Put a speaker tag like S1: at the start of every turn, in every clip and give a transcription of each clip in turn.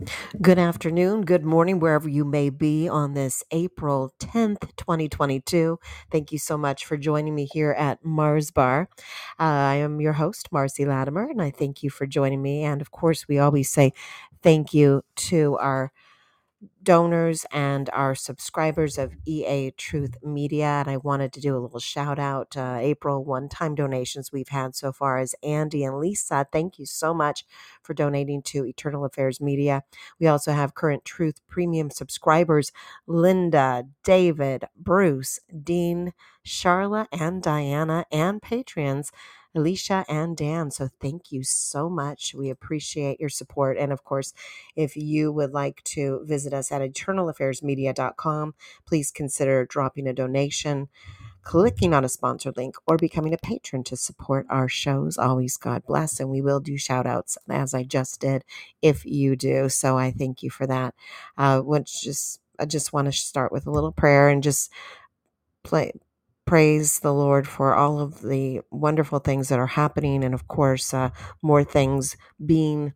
S1: Good afternoon, good morning, wherever you may be on this April 10th, 2022. Thank you so much for joining me here at Mars Bar. I am your host, Marcy Latimer, and I thank you for joining me. And of course, we always say thank you to our donors and our subscribers of EA Truth Media. And I wanted to do a little shout out. April one-time donations we've had so far is Andy and Lisa. Thank you so much for donating to Eternal Affairs Media. We also have Current Truth Premium subscribers Linda, David, Bruce, Dean, Charla, and Diana, and Patreons Alicia and Dan. So thank you so much. We appreciate your support. And of course, if you would like to visit us at eternalaffairsmedia.com, please consider dropping a donation, clicking on a sponsored link, or becoming a patron to support our shows. Always God bless. And we will do shout outs as I just did if you do. So I thank you for that. I just want to start with a little prayer and just play. Praise the Lord for all of the wonderful things that are happening, and of course, more things being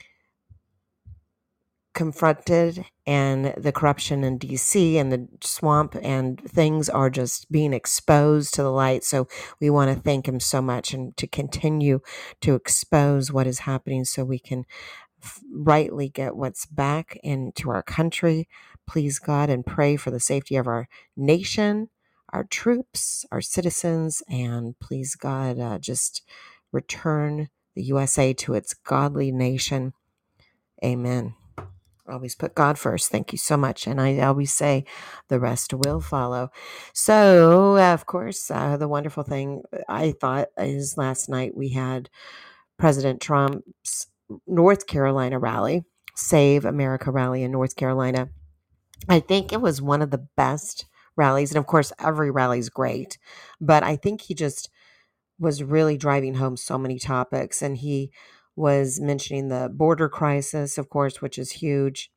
S1: confronted, and the corruption in DC and the swamp and things are just being exposed to the light. So we want to thank him so much and to continue to expose what is happening so we can rightly get what's back into our country. Please God, and pray for the safety of our nation, our troops, our citizens, and please God, just return the USA to its godly nation. Amen. Always put God first. Thank you so much. And I always say the rest will follow. So, of course, the wonderful thing I thought is last night we had President Trump's North Carolina rally, Save America rally in North Carolina. I think it was one of the best rallies. And of course, every rally is great. But I think he just was really driving home so many topics. And he was mentioning the border crisis, of course, which is huge.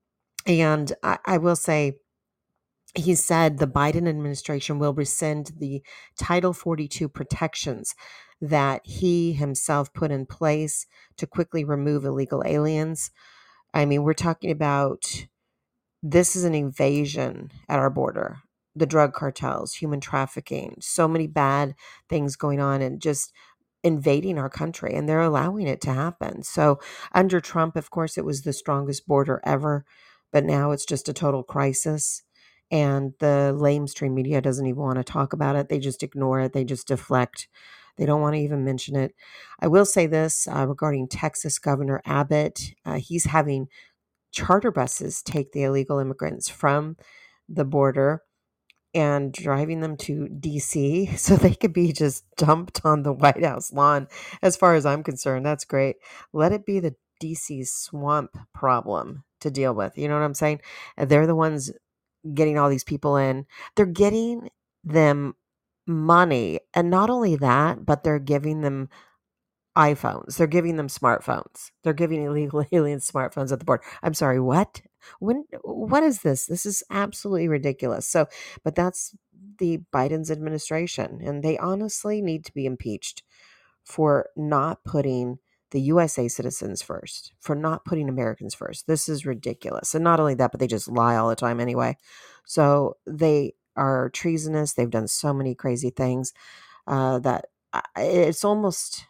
S1: And I will say, he said the Biden administration will rescind the Title 42 protections that he himself put in place to quickly remove illegal aliens. I mean, we're talking about this is an invasion at our border. The drug cartels, human trafficking, so many bad things going on and just invading our country, and they're allowing it to happen. So under Trump, of course, it was the strongest border ever, but now it's just a total crisis. And the lamestream media doesn't even want to talk about it. They just ignore it. They just deflect. They don't want to even mention it. I will say this regarding Texas Governor Abbott. He's having charter buses take the illegal immigrants from the border and driving them to DC so they could be just dumped on the White House lawn. As far as I'm concerned, that's great. Let it be the DC swamp problem to deal with. You know what I'm saying? They're the ones getting all these people in. They're getting them money. And not only that, but they're giving them iPhones. They're giving them smartphones. They're giving illegal aliens smartphones at the border. I'm sorry, what? What is this? This is absolutely ridiculous. So, but that's the Biden's administration, and they honestly need to be impeached for not putting the USA citizens first, for not putting Americans first. This is ridiculous. And not only that, but they just lie all the time anyway. So they are treasonous. They've done so many crazy things that it's almost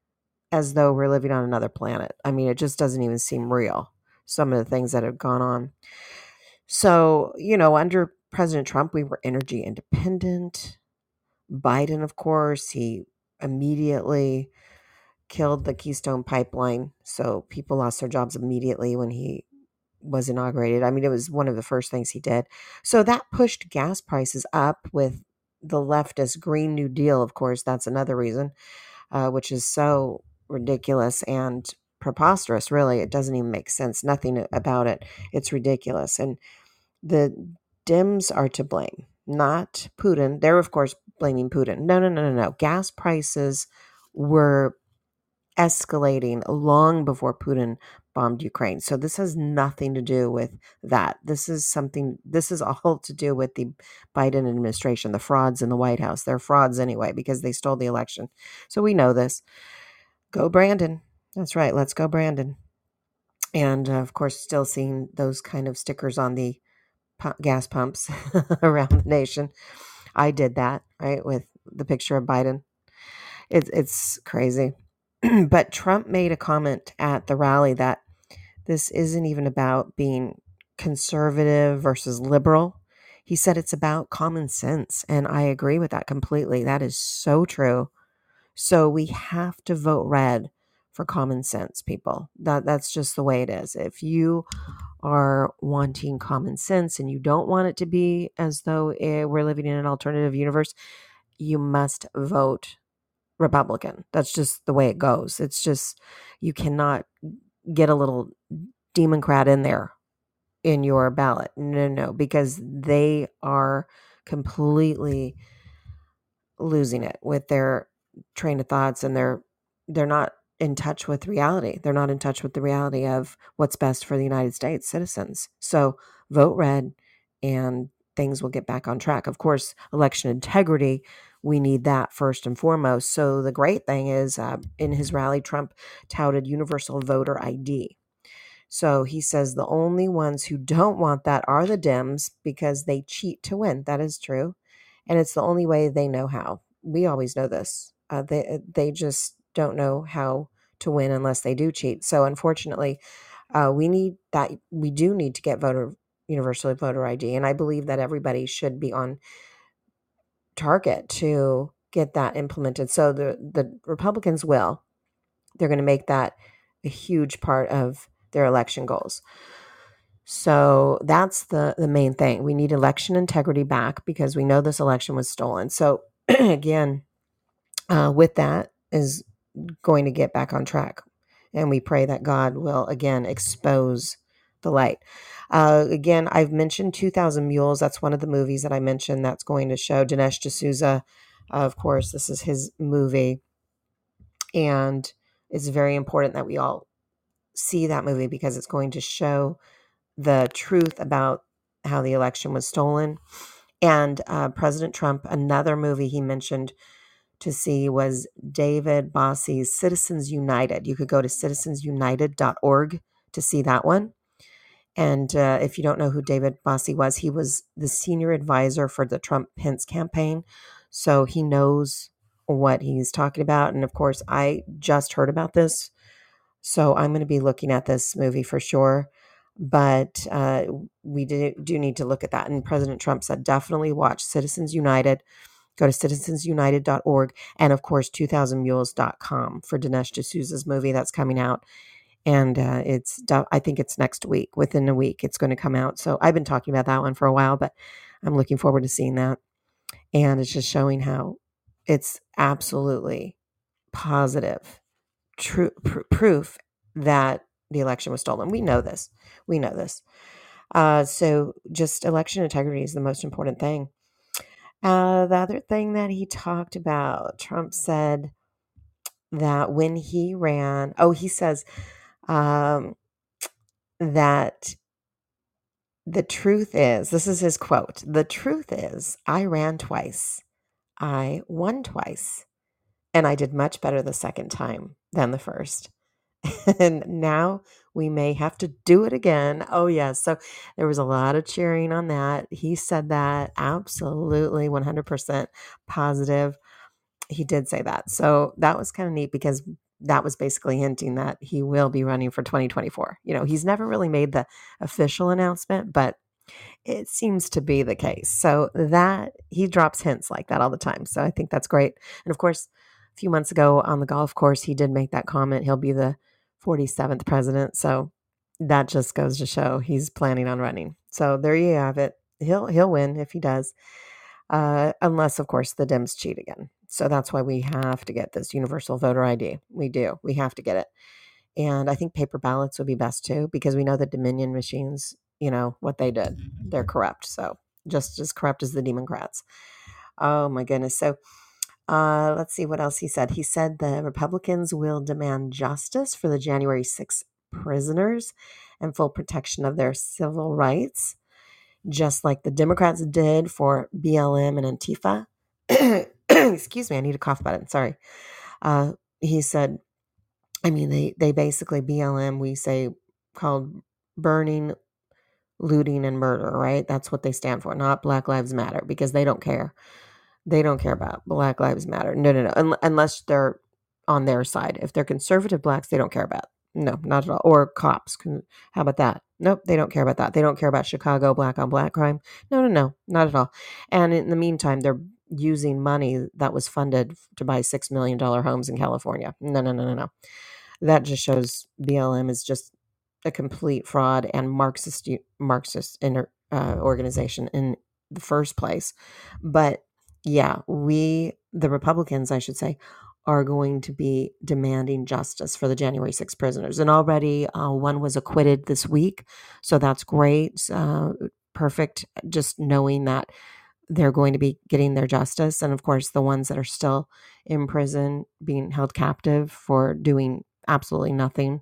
S1: as though we're living on another planet. I mean, it just doesn't even seem real, some of the things that have gone on. So, under President Trump, we were energy independent. Biden, of course, he immediately killed the Keystone Pipeline. So people lost their jobs immediately when he was inaugurated. I mean, it was one of the first things he did. So that pushed gas prices up with the leftist Green New Deal, of course. That's another reason, which is so ridiculous and preposterous, really. It doesn't even make sense. Nothing about it. It's ridiculous. And the Dems are to blame, not Putin. They're, of course, blaming Putin. No, no, no, no, no. Gas prices were escalating long before Putin bombed Ukraine. So this has nothing to do with that. This is all to do with the Biden administration, the frauds in the White House. They're frauds anyway because they stole the election. So we know this. Go Brandon. That's right. Let's go Brandon. And of course, still seeing those kind of stickers on the gas pumps around the nation. I did that, right, with the picture of Biden. It's crazy. But Trump made a comment at the rally that this isn't even about being conservative versus liberal. He said it's about common sense. And I agree with that completely. That is so true. So we have to vote red for common sense, people. That's just the way it is. If you are wanting common sense and you don't want it to be as though we're living in an alternative universe, you must vote Republican. That's just the way it goes. It's just, you cannot get a little Democrat in there in your ballot. No, because they are completely losing it with their train of thoughts, and they're not in touch with reality. They're not in touch with the reality of what's best for the United States citizens. So vote red and things will get back on track. Of course, election integrity, we need that first and foremost. So the great thing is, in his rally, Trump touted universal voter ID. So he says the only ones who don't want that are the Dems because they cheat to win. That is true. And it's the only way they know how. We always know this. They just don't know how to win unless they do cheat. So unfortunately, we need that. We do need to get universal voter ID. And I believe that everybody should be on target to get that implemented. So the Republicans will. They're going to make that a huge part of their election goals. So that's the main thing. We need election integrity back because we know this election was stolen. So again, with that is going to get back on track. And we pray that God will again expose the light. Again, I've mentioned 2,000 Mules. That's one of the movies that I mentioned that's going to show Dinesh D'Souza. Of course, this is his movie. And it's very important that we all see that movie because it's going to show the truth about how the election was stolen. And President Trump, another movie he mentioned to see was David Bossie's Citizens United. You could go to citizensunited.org to see that one. And if you don't know who David Bossie was, he was the senior advisor for the Trump-Pence campaign. So he knows what he's talking about. And of course, I just heard about this. So I'm going to be looking at this movie for sure. But we do need to look at that. And President Trump said, definitely watch Citizens United. Go to citizensunited.org. And of course, 2000mules.com for Dinesh D'Souza's movie that's coming out. And I think it's next week. Within a week, it's going to come out. So I've been talking about that one for a while, but I'm looking forward to seeing that. And it's just showing how it's absolutely positive proof that the election was stolen. We know this. So just election integrity is the most important thing. The other thing that he talked about, Trump said that when he ran, he says that the truth is, this is his quote, the truth is, I ran twice, I won twice, and I did much better the second time than the first. And now we may have to do it again. Oh, yes. So there was a lot of cheering on that. He said that absolutely 100% positive. He did say that. So that was kind of neat because that was basically hinting that he will be running for 2024. He's never really made the official announcement, but it seems to be the case. So that he drops hints like that all the time. So I think that's great. And of course, a few months ago on the golf course, he did make that comment. He'll be the 47th president. So that just goes to show he's planning on running. So there you have it. He'll win if he does. Unless, of course, the Dems cheat again. So that's why we have to get this universal voter ID. We do. We have to get it. And I think paper ballots would be best too, because we know the Dominion machines, what they did. They're corrupt. So just as corrupt as the Democrats. Oh, my goodness. So let's see what else he said. He said the Republicans will demand justice for the January 6th prisoners and full protection of their civil rights, just like the Democrats did for BLM and Antifa. Excuse me, I need a cough button. Sorry. He said, they basically, BLM, we say called burning, looting, and murder, right? That's what they stand for, not Black Lives Matter, because they don't care. They don't care about Black Lives Matter. No, no, no. Unless they're on their side. If they're conservative blacks, they don't care about. No, not at all. Or cops. How about that? Nope, they don't care about that. They don't care about Chicago black on black crime. No, no, no, not at all. And in the meantime, they're using money that was funded to buy $6 million homes in California. No, no, no, no, no. That just shows BLM is just a complete fraud and Marxist organization in the first place. But yeah, the Republicans, I should say, are going to be demanding justice for the January 6 prisoners. And already one was acquitted this week. So that's great. Perfect. Just knowing that they're going to be getting their justice. And of course, the ones that are still in prison being held captive for doing absolutely nothing.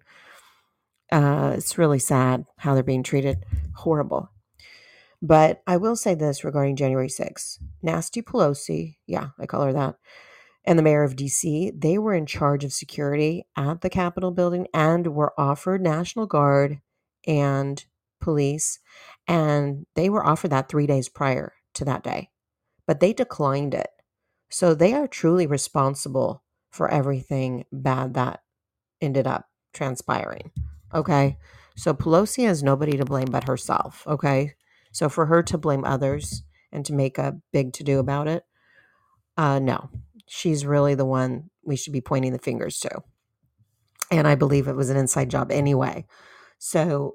S1: It's really sad how they're being treated. Horrible. But I will say this regarding January 6th. Nasty Pelosi, yeah, I call her that, and the mayor of DC, they were in charge of security at the Capitol building and were offered National Guard and police. And they were offered that 3 days prior to that day, but they declined it. So they are truly responsible for everything bad that ended up transpiring. Okay. So Pelosi has nobody to blame but herself. Okay. So for her to blame others and to make a big to do about it, no, she's really the one we should be pointing the fingers to. And I believe it was an inside job anyway. So,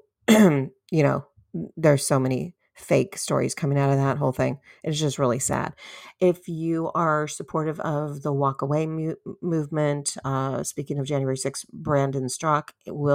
S1: there's so many fake stories coming out of that whole thing. It's just really sad. If you are supportive of the walk away movement, speaking of January 6th, Brandon Strzok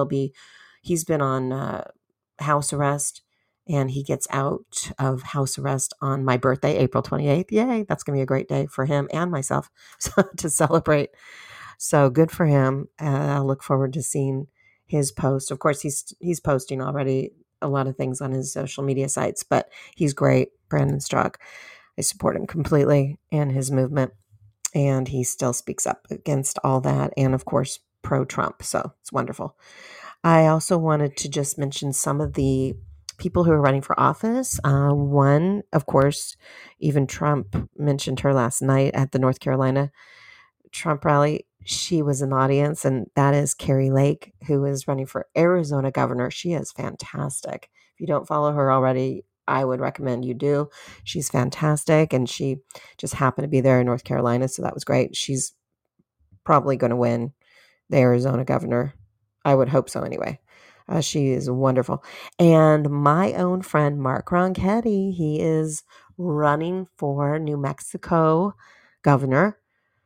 S1: he's been on house arrest, and he gets out of house arrest on my birthday, April 28th. Yay. That's going to be a great day for him and myself to celebrate. So good for him. I look forward to seeing his post. Of course, he's posting already a lot of things on his social media sites, but he's great, Brandon Strzok. I support him completely and his movement, and he still speaks up against all that, and of course, pro-Trump. So it's wonderful. I also wanted to just mention some of the people who are running for office. One, of course, even Trump mentioned her last night at the North Carolina Trump rally. She was in the audience, and that is Kari Lake, who is running for Arizona governor. She is fantastic. If you don't follow her already, I would recommend you do. She's fantastic, and she just happened to be there in North Carolina, so that was great. She's probably going to win the Arizona governor. I would hope so anyway. She is wonderful. And my own friend, Mark Ronchetti, he is running for New Mexico governor.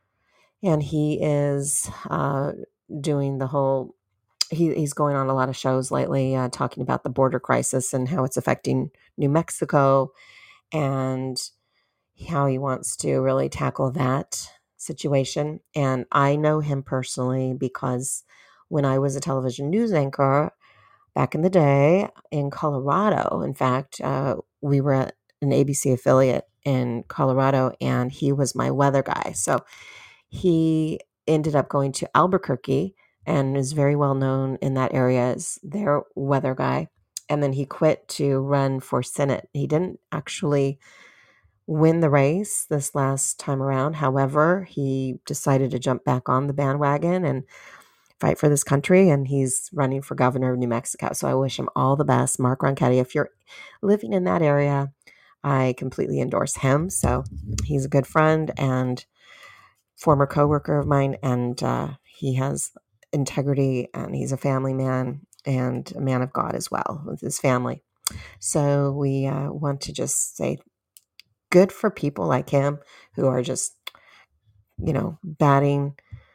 S1: And he is doing the whole, he's going on a lot of shows lately talking about the border crisis and how it's affecting New Mexico and how he wants to really tackle that situation. And I know him personally because when I was a television news anchor back in the day in Colorado, in fact, we were at an ABC affiliate in Colorado, and he was my weather guy. So he ended up going to Albuquerque and is very well known in that area as their weather guy. And then he quit to run for Senate. He didn't actually win the race this last time around. However, he decided to jump back on the bandwagon and fight for this country, and he's running for governor of New Mexico. So I wish him all the best. Mark Ronchetti, if you're living in that area, I completely endorse him. So he's a good friend and former coworker of mine, and he has integrity, and he's a family man and a man of God as well with his family. So we want to just say good for people like him who are just, batting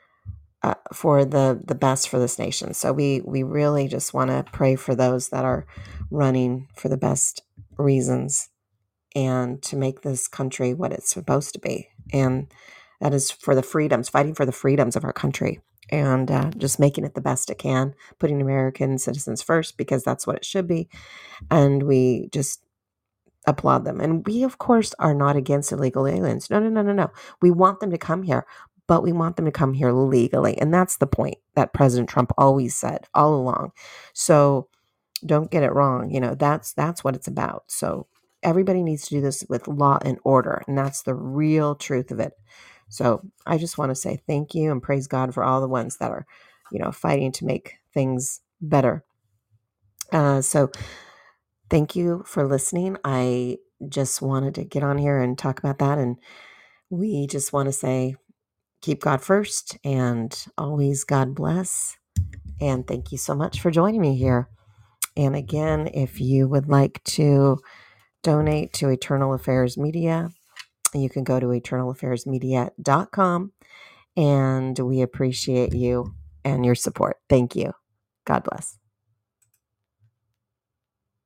S1: for the best for this nation. So we really just want to pray for those that are running for the best reasons and to make this country what it's supposed to be. And that is for the freedoms, fighting for the freedoms of our country, and just making it the best it can, putting American citizens first, because that's what it should be. And we just applaud them. And we, of course, are not against illegal aliens. No, no, no, no, no. We want them to come here, but we want them to come here legally. And that's the point that President Trump always said all along. So Don't get it wrong. That's what it's about. So everybody needs to do this with law and order, and that's the real truth of it. So I just want to say thank you and praise God for all the ones that are, fighting to make things better. So thank you for listening. I just wanted to get on here and talk about that. And we just want to say, keep God first and always God bless. And thank you so much for joining me here. And again, if you would like to donate to Eternal Affairs Media, you can go to eternalaffairsmedia.com. And we appreciate you and your support. Thank you. God bless.